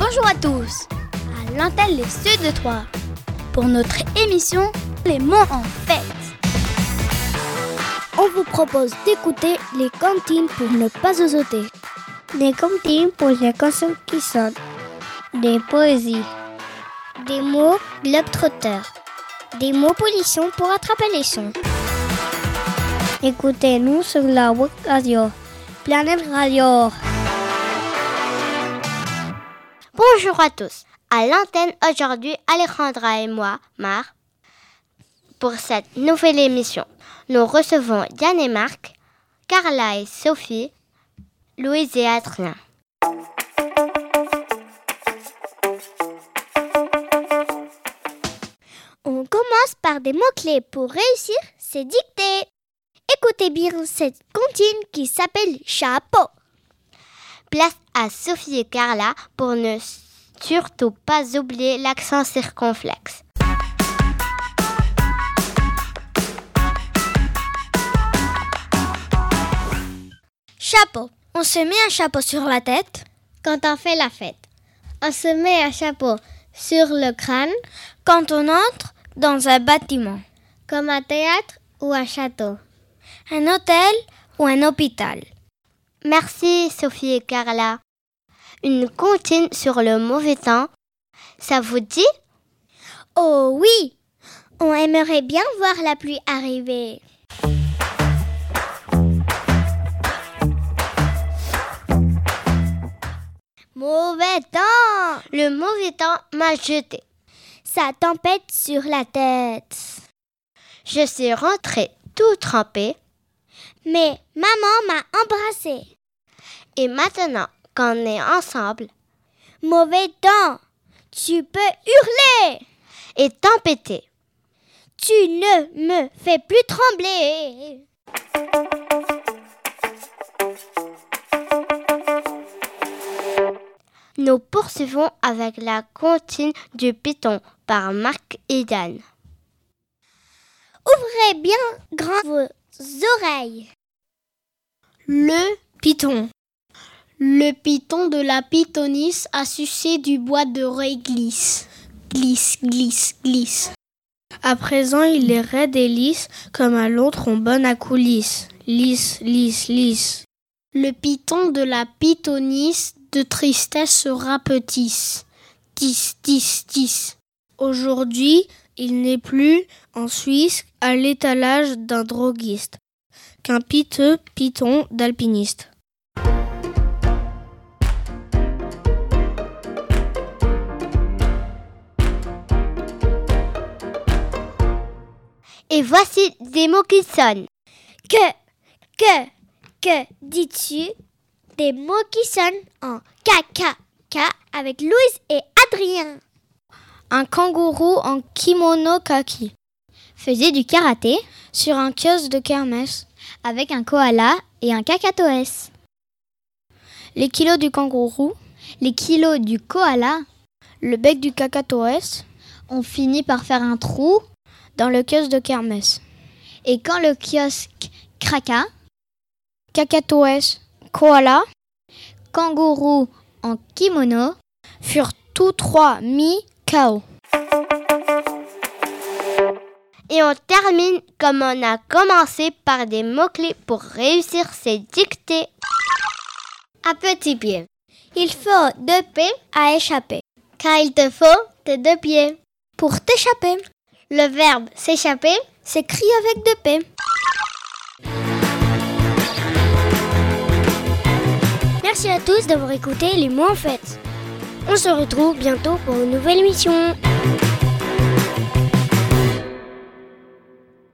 Bonjour à tous, à l'antenne Les Studs de Troyes, pour notre émission Les mots en fête. On vous propose d'écouter les comptines pour ne pas osoter. Des comptines pour les chansons qui sonnent. Des poésies. Des mots globetrotters. Des mots pollution pour attraper les sons. Écoutez-nous sur la web radio. Planète Radio. Bonjour à tous. À l'antenne aujourd'hui, Alejandra et moi, Mar, pour cette nouvelle émission. Nous recevons Yann et Marc, Carla et Sophie, Louise et Adrien. On commence par des mots-clés pour réussir ces dictées. Écoutez bien cette comptine qui s'appelle chapeau. Place à Sophie et Carla pour ne surtout pas oublier l'accent circonflexe. Chapeau. On se met un chapeau sur la tête Quand on fait la fête. On se met un chapeau sur le crâne quand on entre dans un bâtiment, comme un théâtre ou un château. un hôtel ou un hôpital. Merci Sophie et Carla. Une comptine sur le mauvais temps, ça vous dit? Oh oui, on aimerait bien voir la pluie arriver. Mauvais temps. Le mauvais temps m'a jeté. Ça tempête sur la tête. Je suis rentrée tout trempée Mais maman m'a embrassée. et maintenant qu'on est ensemble Mauvais temps. Tu peux hurler. et tempêter, Tu ne me fais plus trembler. nous poursuivons avec la comptine du python par Marc et Yann. Ouvrez bien grand vos oreilles. Le python. Le python de la pythonisse a sucé du bois de réglisse. Glisse, glisse, glisse. À présent, il est raide et lisse, comme un long trombone à coulisses. Lisse, lisse, lisse. Le python de la pythonisse de tristesse se rapetisse. Tis, tis, tis. Aujourd'hui, il n'est plus en Suisse à l'étalage d'un droguiste qu'un piteux python d'alpiniste. Et voici des mots qui sonnent. Que dis-tu? Des mots qui sonnent en K avec Louise et Adrien. Un kangourou en kimono kaki Faisait du karaté sur un kiosque de kermesse. avec un koala et un kakatoès. Les kilos du kangourou, Les kilos du koala le bec du kakatoès ont fini par faire un trou dans le kiosque de kermesse. et quand le kiosque craqua, Kakatoès, koala kangourou en kimono furent tous trois mis KO. Et on termine comme on a commencé par des mots-clés pour réussir ces dictées. à petit pied. Il faut 2 pieds à échapper. Car il te faut tes 2 pieds. Pour t'échapper, Le verbe s'échapper, s'écrit avec 2 P. Merci à tous d'avoir écouté les mots en fête. On se retrouve bientôt pour une nouvelle émission.